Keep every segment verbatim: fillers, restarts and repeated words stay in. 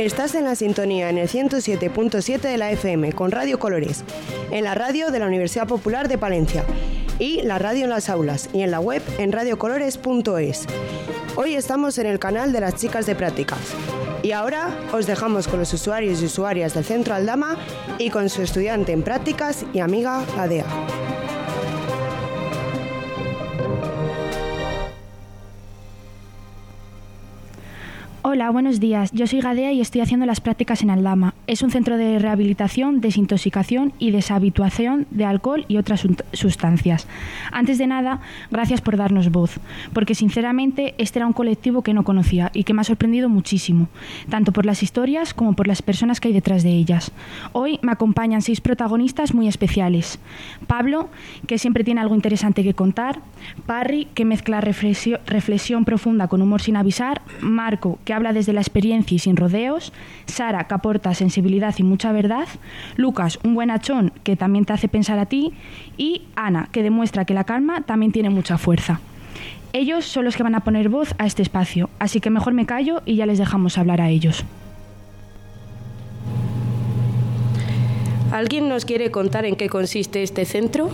Estás en la sintonía en el ciento siete punto siete de la F M con Radio Colores, en la radio de la Universidad Popular de Palencia y la radio en las aulas y en la web en radio colores punto es. Hoy estamos en el canal de las chicas de prácticas y ahora os dejamos con los usuarios y usuarias del Centro Aldama y con su estudiante en prácticas y amiga Gadea. Hola, buenos días. Yo soy Gadea y estoy haciendo las prácticas en Aldama. Es un centro de rehabilitación, desintoxicación y deshabituación de alcohol y otras sustancias. Antes de nada, gracias por darnos voz, porque sinceramente este era un colectivo que no conocía y que me ha sorprendido muchísimo, tanto por las historias como por las personas que hay detrás de ellas. Hoy me acompañan seis protagonistas muy especiales. Pablo, que siempre tiene algo interesante que contar. Parry, que mezcla reflexión, reflexión profunda con humor sin avisar. Marco, que habla desde la experiencia y sin rodeos. Sara, que aporta sensibilidad y mucha verdad. Lucas, un buen achón que también te hace pensar a ti. Y Ana, que demuestra que la calma también tiene mucha fuerza. Ellos son los que van a poner voz a este espacio, así que mejor me callo y ya les dejamos hablar a ellos. ¿Alguien nos quiere contar en qué consiste este centro?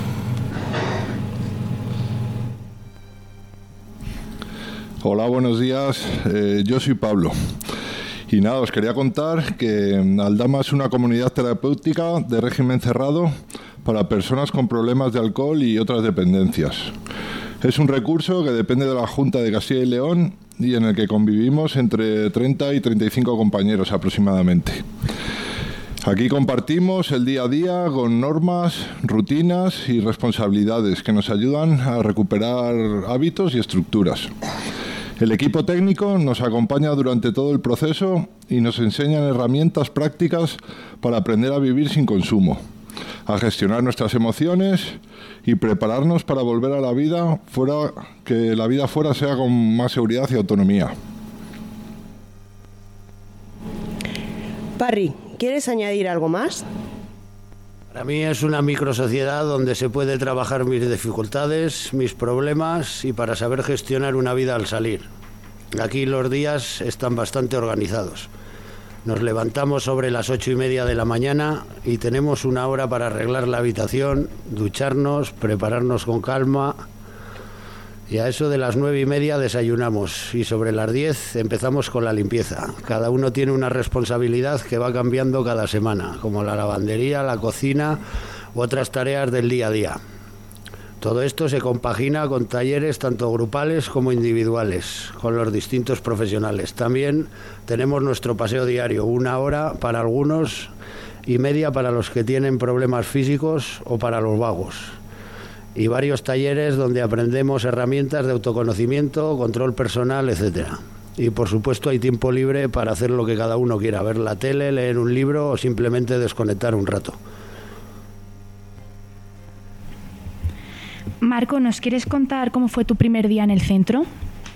Hola, buenos días. Eh, yo soy Pablo. Y nada, os quería contar que Aldama es una comunidad terapéutica de régimen cerrado para personas con problemas de alcohol y otras dependencias. Es un recurso que depende de la Junta de Castilla y León y en el que convivimos entre treinta y treinta y cinco compañeros aproximadamente. Aquí compartimos el día a día con normas, rutinas y responsabilidades que nos ayudan a recuperar hábitos y estructuras. El equipo técnico nos acompaña durante todo el proceso y nos enseñan herramientas prácticas para aprender a vivir sin consumo, a gestionar nuestras emociones y prepararnos para volver a la vida fuera, que la vida fuera sea con más seguridad y autonomía. Parry, ¿quieres añadir algo más? Para mí es una microsociedad donde se puede trabajar mis dificultades, mis problemas y para saber gestionar una vida al salir. Aquí los días están bastante organizados. Nos levantamos sobre las ocho y media de la mañana y tenemos una hora para arreglar la habitación, ducharnos, prepararnos con calma. Y a eso de las nueve y media desayunamos y sobre las diez empezamos con la limpieza. Cada uno tiene una responsabilidad que va cambiando cada semana, como la lavandería, la cocina u otras tareas del día a día. Todo esto se compagina con talleres tanto grupales como individuales, con los distintos profesionales. También tenemos nuestro paseo diario, una hora para algunos y media para los que tienen problemas físicos o para los vagos. Y varios talleres donde aprendemos herramientas de autoconocimiento, control personal, etcétera. Y por supuesto hay tiempo libre para hacer lo que cada uno quiera, ver la tele, leer un libro o simplemente desconectar un rato. Marco, ¿nos quieres contar cómo fue tu primer día en el centro?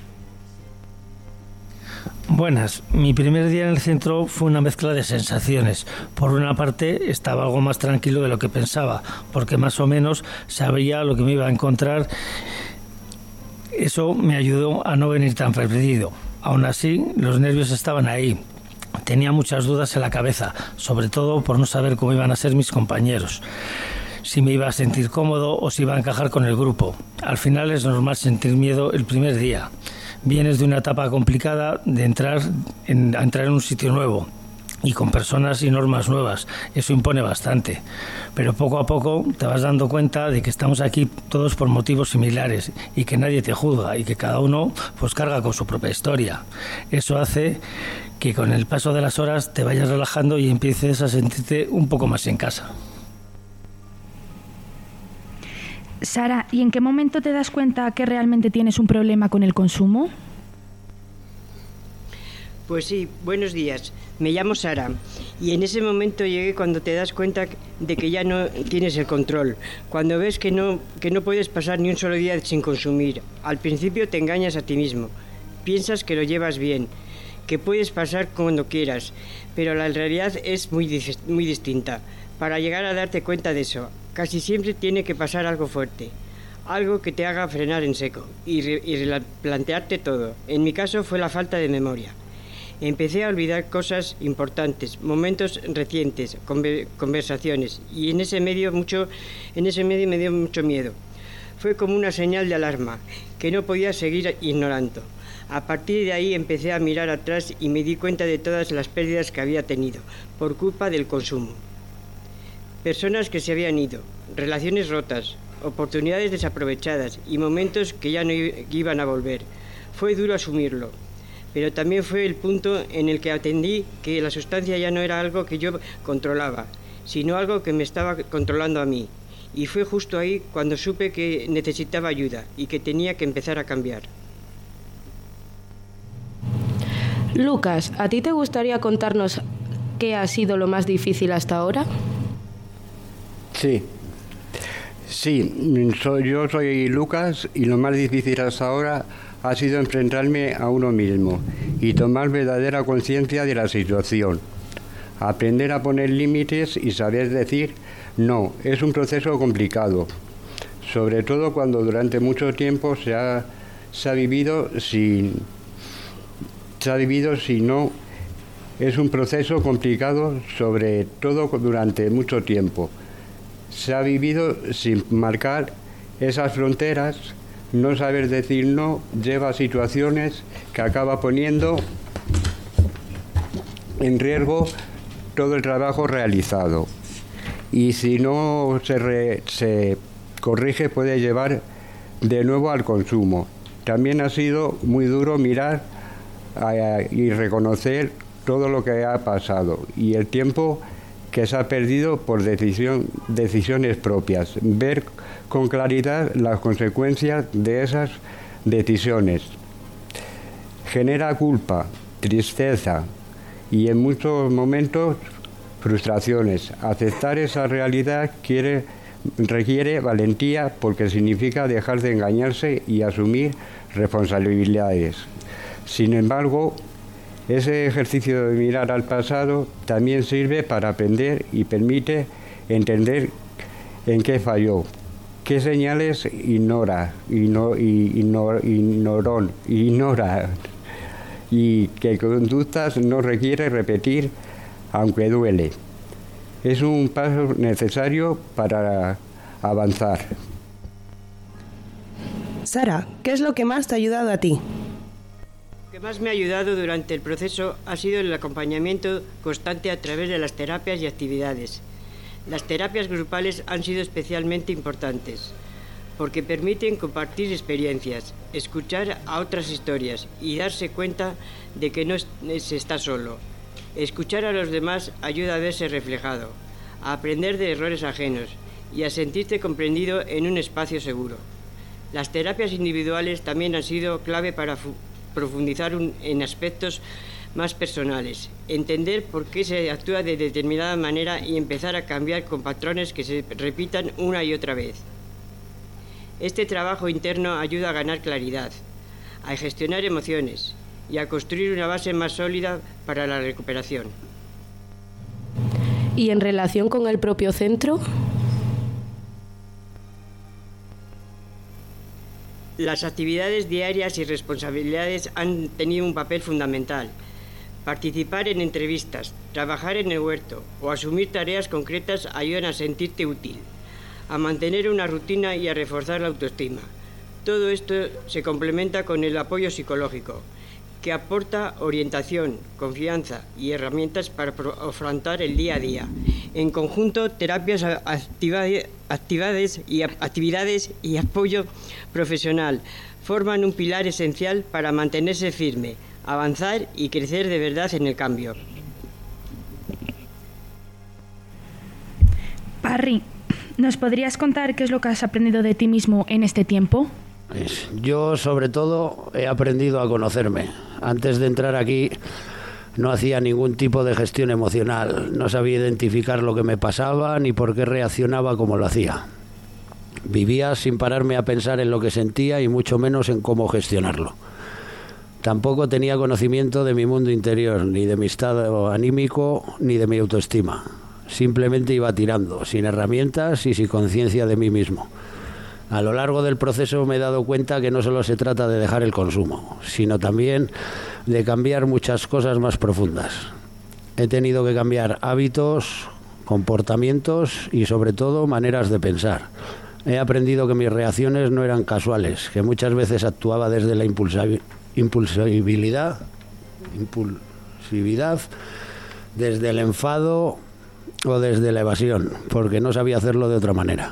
Buenas, mi primer día en el centro fue una mezcla de sensaciones. Por una parte estaba algo más tranquilo de lo que pensaba, porque más o menos sabía lo que me iba a encontrar. Eso me ayudó a no venir tan perdido. Aún así, los nervios estaban ahí. Tenía muchas dudas en la cabeza, sobre todo por no saber cómo iban a ser mis compañeros, si me iba a sentir cómodo o si iba a encajar con el grupo. Al final es normal sentir miedo el primer día. Vienes de una etapa complicada de entrar en, a entrar en un sitio nuevo y con personas y normas nuevas. Eso impone bastante. Pero poco a poco te vas dando cuenta de que estamos aquí todos por motivos similares y que nadie te juzga y que cada uno pues carga con su propia historia. Eso hace que con el paso de las horas te vayas relajando y empieces a sentirte un poco más en casa. Sara, ¿y en qué momento te das cuenta que realmente tienes un problema con el consumo? Pues sí, buenos días. Me llamo Sara y en ese momento llegué cuando te das cuenta de que ya no tienes el control, cuando ves que no, que no puedes pasar ni un solo día sin consumir. Al principio te engañas a ti mismo, piensas que lo llevas bien, que puedes pasar cuando quieras, pero la realidad es muy, muy distinta. Para llegar a darte cuenta de eso, casi siempre tiene que pasar algo fuerte, algo que te haga frenar en seco y, re, y replantearte todo. En mi caso fue la falta de memoria. Empecé a olvidar cosas importantes, momentos recientes, conversaciones, y en ese medio mucho, en ese medio me dio mucho miedo. Fue como una señal de alarma que no podía seguir ignorando. A partir de ahí empecé a mirar atrás y me di cuenta de todas las pérdidas que había tenido por culpa del consumo. Personas que se habían ido, relaciones rotas, oportunidades desaprovechadas y momentos que ya no iban a volver. Fue duro asumirlo, pero también fue el punto en el que atendí que la sustancia ya no era algo que yo controlaba, sino algo que me estaba controlando a mí. Y fue justo ahí cuando supe que necesitaba ayuda y que tenía que empezar a cambiar. Lucas, ¿a ti te gustaría contarnos qué ha sido lo más difícil hasta ahora? Sí, sí, soy, yo soy Lucas y lo más difícil hasta ahora ha sido enfrentarme a uno mismo y tomar verdadera conciencia de la situación. Aprender a poner límites y saber decir no, es un proceso complicado, sobre todo cuando durante mucho tiempo se ha, se ha vivido sin, se ha vivido si no, es un proceso complicado sobre todo durante mucho tiempo. Se ha vivido sin marcar esas fronteras, no saber decir no lleva a situaciones que acaba poniendo en riesgo todo el trabajo realizado. Y si no se, re, se corrige puede llevar de nuevo al consumo. También ha sido muy duro mirar a, y reconocer todo lo que ha pasado y el tiempo que se ha perdido por decisión, decisiones propias, ver con claridad las consecuencias de esas decisiones. Genera culpa, tristeza y en muchos momentos frustraciones. Aceptar esa realidad quiere, requiere valentía porque significa dejar de engañarse y asumir responsabilidades. Sin embargo, ese ejercicio de mirar al pasado también sirve para aprender y permite entender en qué falló, qué señales ignora, igno, ignor, ignorón, ignora y qué conductas no requiere repetir aunque duele. Es un paso necesario para avanzar. Sara, ¿qué es lo que más te ha ayudado a ti? Lo que más me ha ayudado durante el proceso ha sido el acompañamiento constante a través de las terapias y actividades. Las terapias grupales han sido especialmente importantes porque permiten compartir experiencias, escuchar a otras historias y darse cuenta de que no se está solo. Escuchar a los demás ayuda a verse reflejado, a aprender de errores ajenos y a sentirte comprendido en un espacio seguro. Las terapias individuales también han sido clave para profundizar en aspectos más personales, entender por qué se actúa de determinada manera y empezar a cambiar con patrones que se repitan una y otra vez. Este trabajo interno ayuda a ganar claridad, a gestionar emociones y a construir una base más sólida para la recuperación. ¿Y en relación con el propio centro? Las actividades diarias y responsabilidades han tenido un papel fundamental. Participar en entrevistas, trabajar en el huerto o asumir tareas concretas ayudan a sentirte útil, a mantener una rutina y a reforzar la autoestima. Todo esto se complementa con el apoyo psicológico, que aporta orientación, confianza y herramientas para afrontar el día a día. En conjunto, terapias, actividades y, actividades y apoyo profesional forman un pilar esencial para mantenerse firme, avanzar y crecer de verdad en el cambio. Parry, ¿nos podrías contar qué es lo que has aprendido de ti mismo en este tiempo? Yo, sobre todo, he aprendido a conocerme. Antes de entrar aquí no hacía ningún tipo de gestión emocional. No sabía identificar lo que me pasaba ni por qué reaccionaba como lo hacía. Vivía sin pararme a pensar en lo que sentía y mucho menos en cómo gestionarlo. Tampoco tenía conocimiento de mi mundo interior, ni de mi estado anímico, ni de mi autoestima. Simplemente iba tirando, sin herramientas y sin conciencia de mí mismo. A lo largo del proceso me he dado cuenta que no solo se trata de dejar el consumo, sino también de cambiar muchas cosas más profundas. He tenido que cambiar hábitos, comportamientos y sobre todo maneras de pensar. He aprendido que mis reacciones no eran casuales, que muchas veces actuaba desde la impulsavi- impulsibilidad, impulsividad, desde el enfado o desde la evasión, porque no sabía hacerlo de otra manera.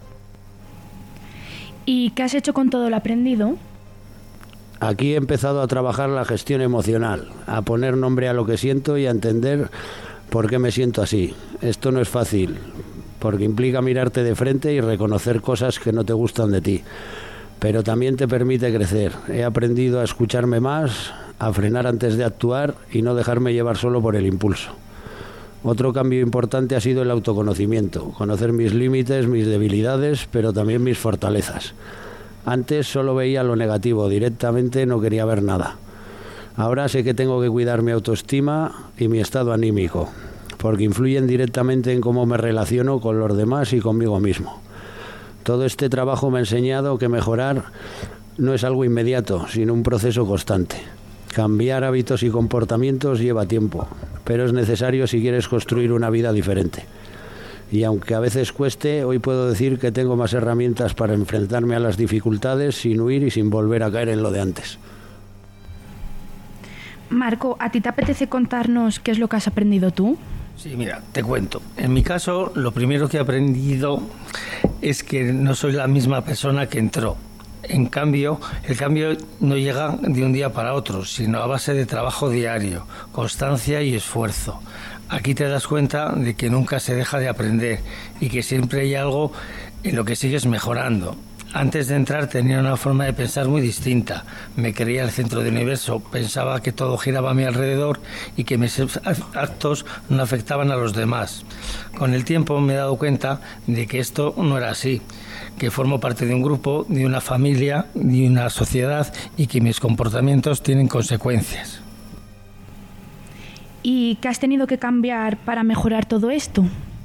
¿Y qué has hecho con todo lo aprendido? Aquí he empezado a trabajar la gestión emocional, a poner nombre a lo que siento y a entender por qué me siento así. Esto no es fácil, porque implica mirarte de frente y reconocer cosas que no te gustan de ti, pero también te permite crecer. He aprendido a escucharme más, a frenar antes de actuar y no dejarme llevar solo por el impulso. Otro cambio importante ha sido el autoconocimiento, conocer mis límites, mis debilidades, pero también mis fortalezas. Antes solo veía lo negativo, directamente no quería ver nada. Ahora sé que tengo que cuidar mi autoestima y mi estado anímico, porque influyen directamente en cómo me relaciono con los demás y conmigo mismo. Todo este trabajo me ha enseñado que mejorar no es algo inmediato, sino un proceso constante. Cambiar hábitos y comportamientos lleva tiempo, pero es necesario si quieres construir una vida diferente. Y aunque a veces cueste, hoy puedo decir que tengo más herramientas para enfrentarme a las dificultades sin huir y sin volver a caer en lo de antes. Marco, ¿a ti te apetece contarnos qué es lo que has aprendido tú? Sí, mira, te cuento. En mi caso, lo primero que he aprendido es que no soy la misma persona que entró. En cambio, el cambio no llega de un día para otro, sino a base de trabajo diario, constancia y esfuerzo. Aquí te das cuenta de que nunca se deja de aprender y que siempre hay algo en lo que sigues mejorando. Antes de entrar tenía una forma de pensar muy distinta. Me creía el centro del universo, pensaba que todo giraba a mi alrededor y que mis actos no afectaban a los demás. Con el tiempo me he dado cuenta de que esto no era así, que formo parte de un grupo, de una familia, de una sociedad y que mis comportamientos tienen consecuencias. ¿Y qué has tenido que cambiar para mejorar todo esto?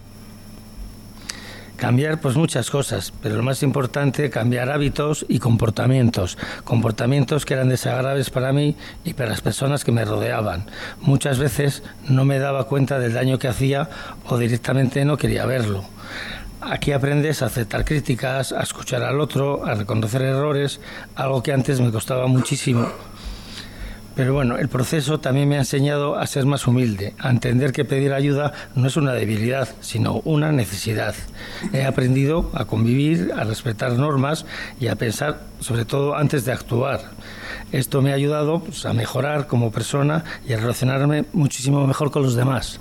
Cambiar pues muchas cosas, pero lo más importante, cambiar hábitos y comportamientos. Comportamientos que eran desagradables para mí y para las personas que me rodeaban. Muchas veces no me daba cuenta del daño que hacía o directamente no quería verlo. Aquí aprendes a aceptar críticas, a escuchar al otro, a reconocer errores, algo que antes me costaba muchísimo. Pero bueno, el proceso también me ha enseñado a ser más humilde, a entender que pedir ayuda no es una debilidad, sino una necesidad. He aprendido a convivir, a respetar normas y a pensar, sobre todo, antes de actuar. Esto me ha ayudado pues, a mejorar como persona y a relacionarme muchísimo mejor con los demás.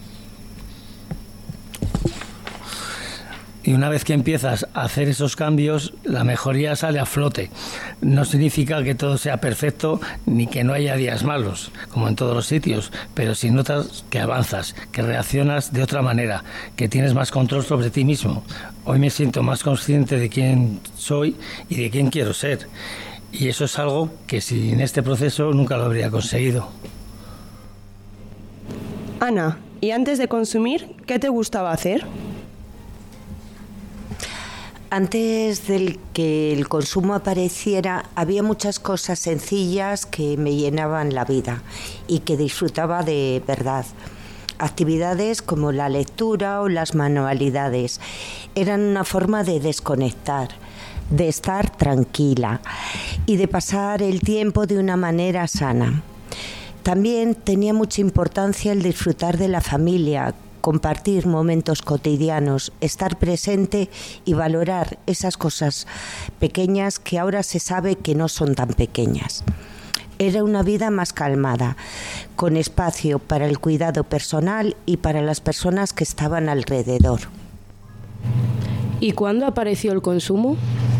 Y una vez que empiezas a hacer esos cambios, la mejoría sale a flote. No significa que todo sea perfecto ni que no haya días malos, como en todos los sitios, pero si notas que avanzas, que reaccionas de otra manera, que tienes más control sobre ti mismo. Hoy me siento más consciente de quién soy y de quién quiero ser. Y eso es algo que sin este proceso nunca lo habría conseguido. Ana, ¿y antes de consumir, qué te gustaba hacer? Antes de que el consumo apareciera, había muchas cosas sencillas que me llenaban la vida y que disfrutaba de verdad. Actividades como la lectura o las manualidades eran una forma de desconectar, de estar tranquila y de pasar el tiempo de una manera sana. También tenía mucha importancia el disfrutar de la familia, compartir momentos cotidianos, estar presente y valorar esas cosas pequeñas que ahora se sabe que no son tan pequeñas. Era una vida más calmada, con espacio para el cuidado personal y para las personas que estaban alrededor. ¿Y cuándo apareció el consumo?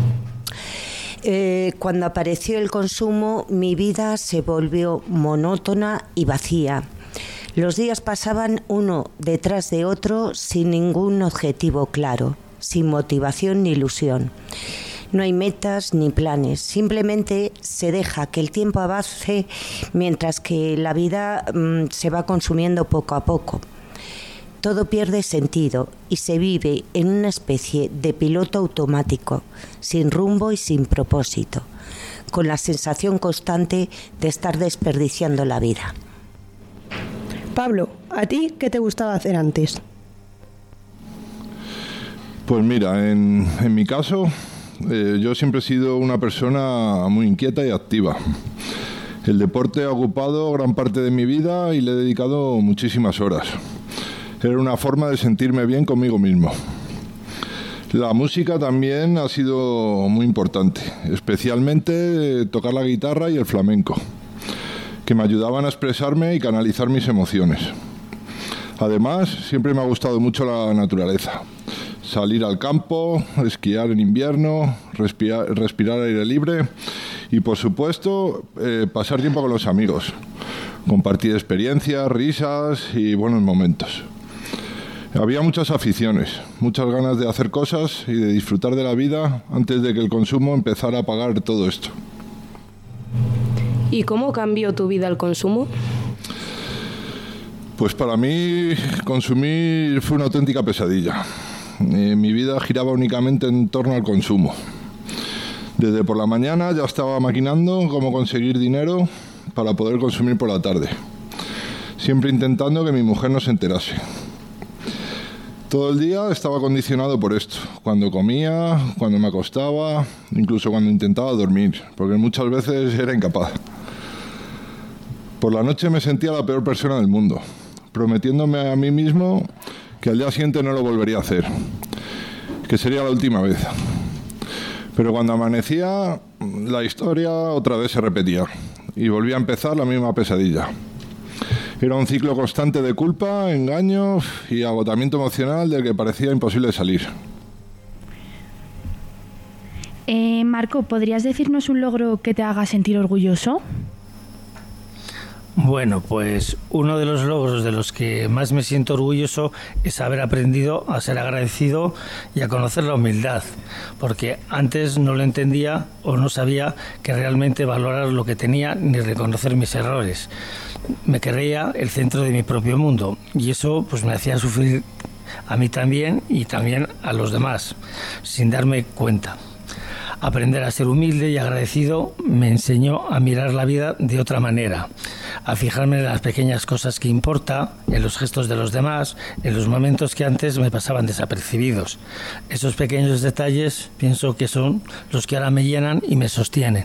Eh, cuando apareció el consumo, mi vida se volvió monótona y vacía. Los días pasaban uno detrás de otro sin ningún objetivo claro, sin motivación ni ilusión. No hay metas ni planes, simplemente se deja que el tiempo avance mientras que la vida mmm, se va consumiendo poco a poco. todo pierde sentido y se vive en una especie de piloto automático, sin rumbo y sin propósito, con la sensación constante de estar desperdiciando la vida. Pablo, ¿a ti qué te gustaba hacer antes? Pues mira, en, en mi caso, eh, yo siempre he sido una persona muy inquieta y activa. El deporte ha ocupado gran parte de mi vida y le he dedicado muchísimas horas. Era una forma de sentirme bien conmigo mismo. La música también ha sido muy importante, especialmente tocar la guitarra y el flamenco, que me ayudaban a expresarme y canalizar mis emociones. Además, siempre me ha gustado mucho la naturaleza. Salir al campo, esquiar en invierno, respirar, respirar aire libre y, por supuesto, eh, pasar tiempo con los amigos, compartir experiencias, risas y buenos momentos. Había muchas aficiones, muchas ganas de hacer cosas y de disfrutar de la vida antes de que el consumo empezara a pagar todo esto. ¿Y cómo cambió tu vida el consumo? Pues para mí consumir fue una auténtica pesadilla. Eh, mi vida giraba únicamente en torno al consumo. Desde por la mañana ya estaba maquinando cómo conseguir dinero para poder consumir por la tarde, siempre intentando que mi mujer no se enterase. Todo el día estaba condicionado por esto, cuando comía, cuando me acostaba, incluso cuando intentaba dormir, porque muchas veces era incapaz. Por la noche me sentía la peor persona del mundo, prometiéndome a mí mismo que al día siguiente no lo volvería a hacer, que sería la última vez. Pero cuando amanecía, la historia otra vez se repetía y volvía a empezar la misma pesadilla. Era un ciclo constante de culpa, engaño y agotamiento emocional del que parecía imposible salir. Eh, Marco, ¿podrías decirnos un logro que te haga sentir orgulloso? Bueno, pues uno de los logros de los que más me siento orgulloso es haber aprendido a ser agradecido y a conocer la humildad, porque antes no lo entendía o no sabía que realmente valorar lo que tenía ni reconocer mis errores. Me creía el centro de mi propio mundo y eso pues me hacía sufrir a mí también y también a los demás, sin darme cuenta. Aprender a ser humilde y agradecido me enseñó a mirar la vida de otra manera, a fijarme en las pequeñas cosas que importa, en los gestos de los demás, en los momentos que antes me pasaban desapercibidos. Esos pequeños detalles pienso que son los que ahora me llenan y me sostienen.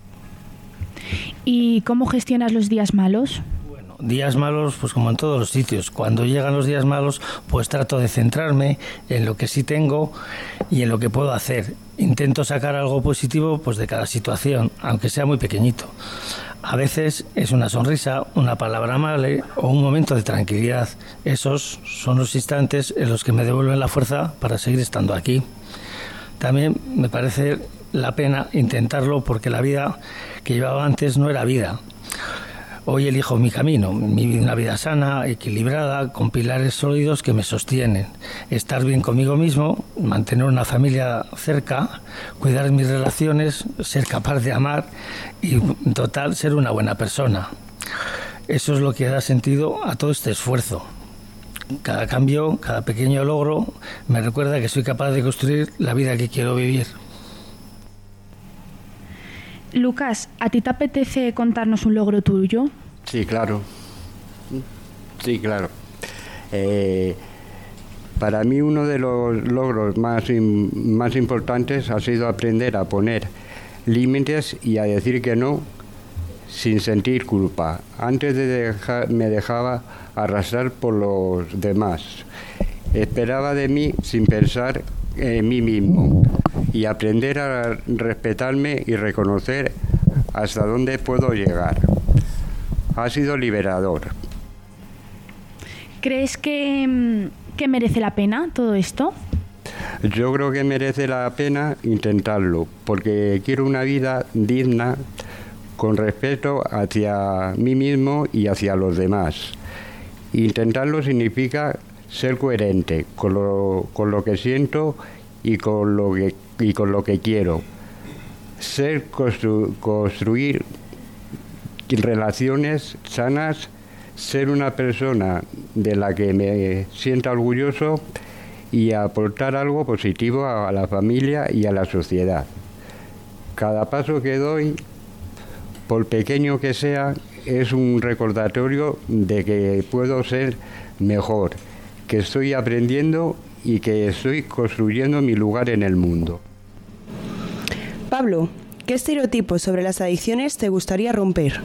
¿Y cómo gestionas los días malos? Días malos, pues como en todos los sitios. Cuando llegan los días malos, pues trato de centrarme en lo que sí tengo y en lo que puedo hacer. Intento sacar algo positivo pues de cada situación, aunque sea muy pequeñito. A veces es una sonrisa, una palabra amable o un momento de tranquilidad. Esos son los instantes en los que me devuelven la fuerza para seguir estando aquí. También me parece la pena intentarlo porque la vida que llevaba antes no era vida. Hoy elijo mi camino, una vida sana, equilibrada, con pilares sólidos que me sostienen. Estar bien conmigo mismo, mantener una familia cerca, cuidar mis relaciones, ser capaz de amar y, en total, ser una buena persona. Eso es lo que da sentido a todo este esfuerzo. Cada cambio, cada pequeño logro, me recuerda que soy capaz de construir la vida que quiero vivir. Lucas, ¿a ti te apetece contarnos un logro tuyo? Sí, claro. Sí, claro. Eh, para mí uno de los logros más, in, más importantes ha sido aprender a poner límites y a decir que no sin sentir culpa. Antes de dejar, me dejaba arrastrar por los demás. Esperaba de mí sin pensar en mí mismo. Y aprender a respetarme y reconocer hasta dónde puedo llegar. Ha sido liberador. ¿Crees que, que merece la pena todo esto? Yo creo que merece la pena intentarlo, porque quiero una vida digna, con respeto hacia mí mismo y hacia los demás. Intentarlo significa ser coherente con lo, con lo que siento y con lo que y con lo que quiero. Ser constru, construir relaciones sanas ser una persona de la que me sienta orgulloso y aportar algo positivo a la familia y a la sociedad. Cada paso que doy, por pequeño que sea, es un recordatorio de que puedo ser mejor, que estoy aprendiendo y que estoy construyendo mi lugar en el mundo. Pablo, ¿qué estereotipos sobre las adicciones te gustaría romper?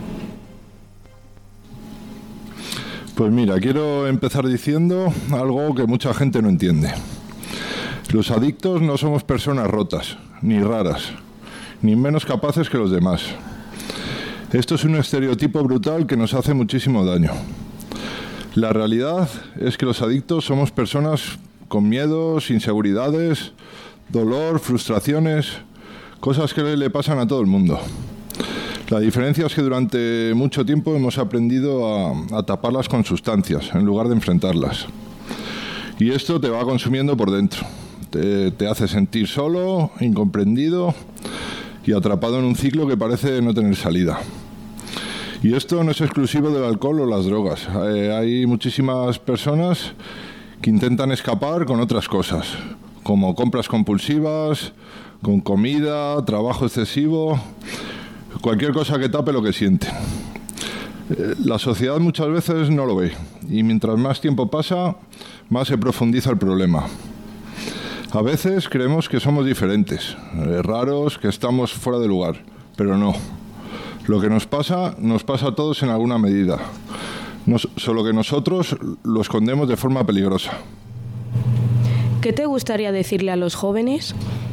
Pues mira, quiero empezar diciendo algo que mucha gente no entiende. Los adictos no somos personas rotas, ni raras, ni menos capaces que los demás. Esto es un estereotipo brutal que nos hace muchísimo daño. La realidad es que los adictos somos personas con miedos, inseguridades, dolor, frustraciones, cosas que le pasan a todo el mundo. La diferencia es que durante mucho tiempo hemos aprendido a, a taparlas con sustancias, en lugar de enfrentarlas. Y esto te va consumiendo por dentro. Te, te hace sentir solo, incomprendido y atrapado en un ciclo que parece no tener salida. Y esto no es exclusivo del alcohol o las drogas. Eh, hay muchísimas personas que intentan escapar con otras cosas, como compras compulsivas, con comida, trabajo excesivo, cualquier cosa que tape lo que sienten. Eh, la sociedad muchas veces no lo ve, y mientras más tiempo pasa, más se profundiza el problema. A veces creemos que somos diferentes, eh, raros, que estamos fuera de lugar, pero no. Lo que nos pasa, nos pasa a todos en alguna medida. Nos, solo que nosotros lo escondemos de forma peligrosa. ¿Qué te gustaría decirle a los jóvenes?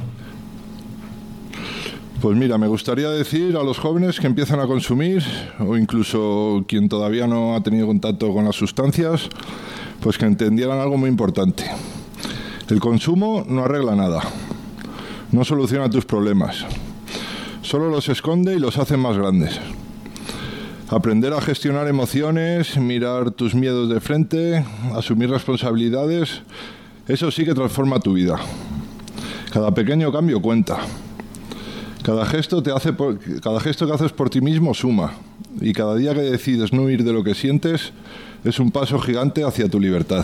Pues mira, me gustaría decir a los jóvenes que empiezan a consumir, o incluso quien todavía no ha tenido contacto con las sustancias, pues que entendieran algo muy importante. El consumo no arregla nada, no soluciona tus problemas. Solo los esconde y los hace más grandes. Aprender a gestionar emociones, mirar tus miedos de frente, asumir responsabilidades, eso sí que transforma tu vida. Cada pequeño cambio cuenta. Cada gesto, te hace por, cada gesto que haces por ti mismo suma. Y cada día que decides no huir de lo que sientes es un paso gigante hacia tu libertad.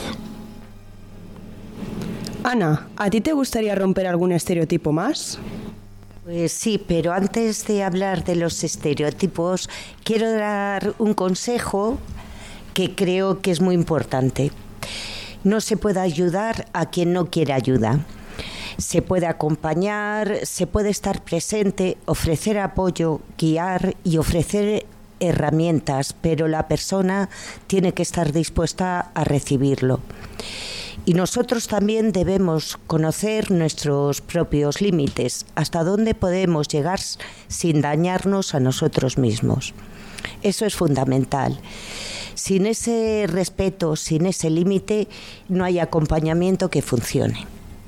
Ana, ¿a ti te gustaría romper algún estereotipo más? Pues sí, pero antes de hablar de los estereotipos, quiero dar un consejo que creo que es muy importante. No se puede ayudar a quien no quiere ayuda. Se puede acompañar, se puede estar presente, ofrecer apoyo, guiar y ofrecer herramientas, pero la persona tiene que estar dispuesta a recibirlo. Y nosotros también debemos conocer nuestros propios límites, hasta dónde podemos llegar sin dañarnos a nosotros mismos. Eso es fundamental. Sin ese respeto, sin ese límite, no hay acompañamiento que funcione.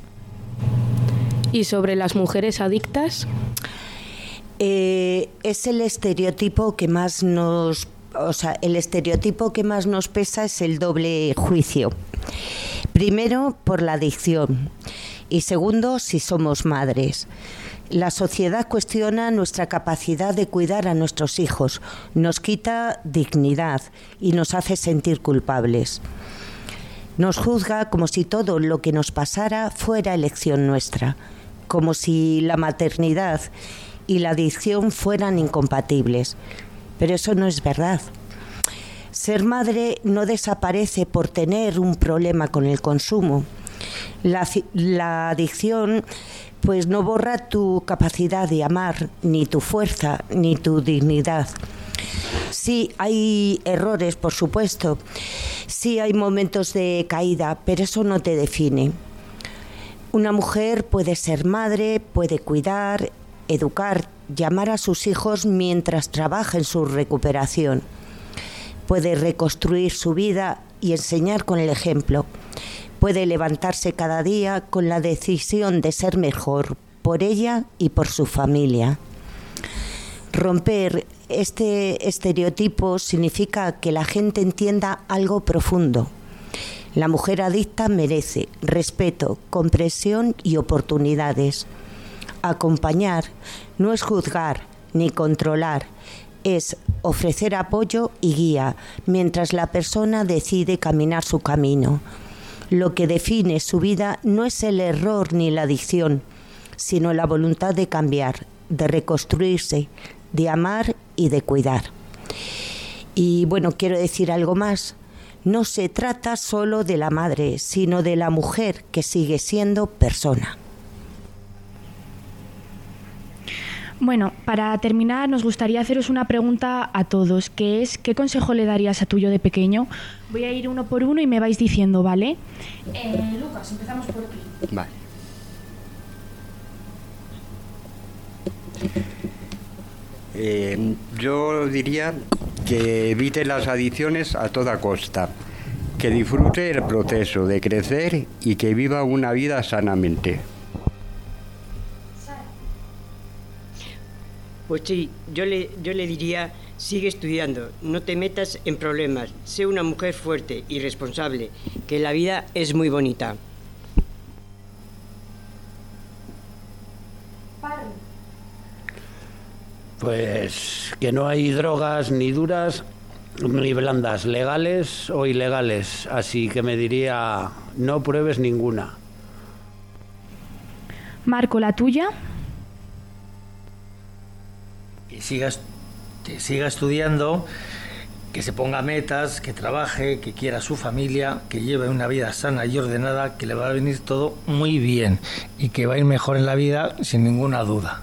¿Y sobre las mujeres adictas? Eh, es el estereotipo que más nos, o sea, el estereotipo que más nos pesa es el doble juicio. Primero, por la adicción, y segundo, si somos madres. La sociedad cuestiona nuestra capacidad de cuidar a nuestros hijos, nos quita dignidad y nos hace sentir culpables. Nos juzga como si todo lo que nos pasara fuera elección nuestra, como si la maternidad y la adicción fueran incompatibles. Pero eso no es verdad. Ser madre no desaparece por tener un problema con el consumo. La, la adicción pues no borra tu capacidad de amar, ni tu fuerza, ni tu dignidad. Sí, hay errores, por supuesto. Sí, hay momentos de caída, pero eso no te define. Una mujer puede ser madre, puede cuidar, educar, llamar a sus hijos mientras trabaja en su recuperación. Puede reconstruir su vida y enseñar con el ejemplo. Puede levantarse cada día con la decisión de ser mejor por ella y por su familia. Romper este estereotipo significa que la gente entienda algo profundo. La mujer adicta merece respeto, comprensión y oportunidades. Acompañar no es juzgar ni controlar, es ofrecer apoyo y guía mientras la persona decide caminar su camino. Lo que define su vida no es el error ni la adicción, sino la voluntad de cambiar, de reconstruirse, de amar y de cuidar. Y bueno, quiero decir algo más. No se trata solo de la madre, sino de la mujer que sigue siendo persona. Bueno, para terminar nos gustaría haceros una pregunta a todos, que es ¿qué consejo le darías a tu yo de pequeño? Voy a ir uno por uno y me vais diciendo, ¿vale? Eh, Lucas, empezamos por ti. Vale. Eh, yo diría que evite las adicciones a toda costa, que disfrute el proceso de crecer y que viva una vida sanamente. Pues sí, yo le, yo le diría, sigue estudiando, no te metas en problemas, sé una mujer fuerte y responsable, que la vida es muy bonita. Pues que no hay drogas ni duras ni blandas, legales o ilegales, así que me diría, no pruebes ninguna. Marco, ¿la tuya? Que siga, que siga estudiando, que se ponga metas, que trabaje, que quiera a su familia, que lleve una vida sana y ordenada, que le va a venir todo muy bien y que va a ir mejor en la vida sin ninguna duda.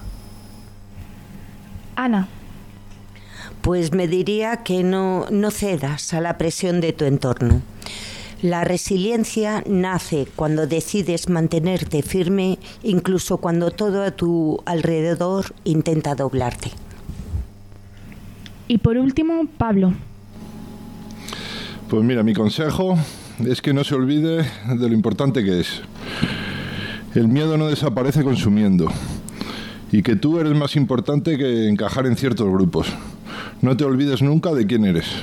Ana. Pues me diría que no, no cedas a la presión de tu entorno. La resiliencia nace cuando decides mantenerte firme, incluso cuando todo a tu alrededor intenta doblarte. Y por último, Pablo. Pues mira, mi consejo es que no se olvide de lo importante que es. El miedo no desaparece consumiendo. Y que tú eres más importante que encajar en ciertos grupos. No te olvides nunca de quién eres.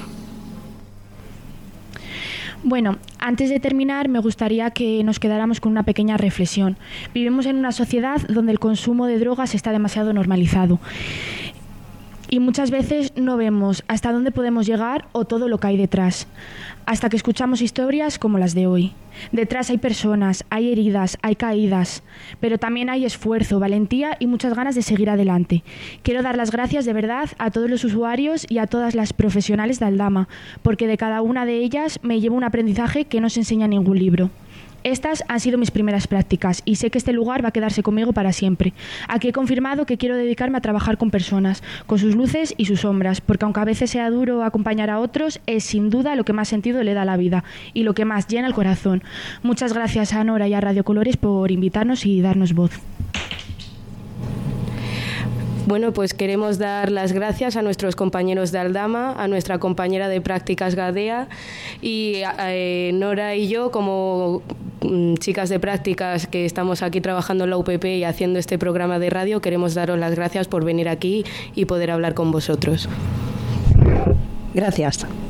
Bueno, antes de terminar me gustaría que nos quedáramos con una pequeña reflexión. Vivimos en una sociedad donde el consumo de drogas está demasiado normalizado. Y muchas veces no vemos hasta dónde podemos llegar o todo lo que hay detrás, hasta que escuchamos historias como las de hoy. Detrás hay personas, hay heridas, hay caídas, pero también hay esfuerzo, valentía y muchas ganas de seguir adelante. Quiero dar las gracias de verdad a todos los usuarios y a todas las profesionales de Aldama, porque de cada una de ellas me llevo un aprendizaje que no se enseña en ningún libro. Estas han sido mis primeras prácticas y sé que este lugar va a quedarse conmigo para siempre. Aquí he confirmado que quiero dedicarme a trabajar con personas, con sus luces y sus sombras, porque aunque a veces sea duro acompañar a otros, es sin duda lo que más sentido le da a la vida y lo que más llena el corazón. Muchas gracias a Nora y a Radio Colores por invitarnos y darnos voz. Bueno, pues queremos dar las gracias a nuestros compañeros de Aldama, a nuestra compañera de prácticas Gadea y eh, Nora y yo como mm, chicas de prácticas que estamos aquí trabajando en la U P P y haciendo este programa de radio, queremos daros las gracias por venir aquí y poder hablar con vosotros. Gracias.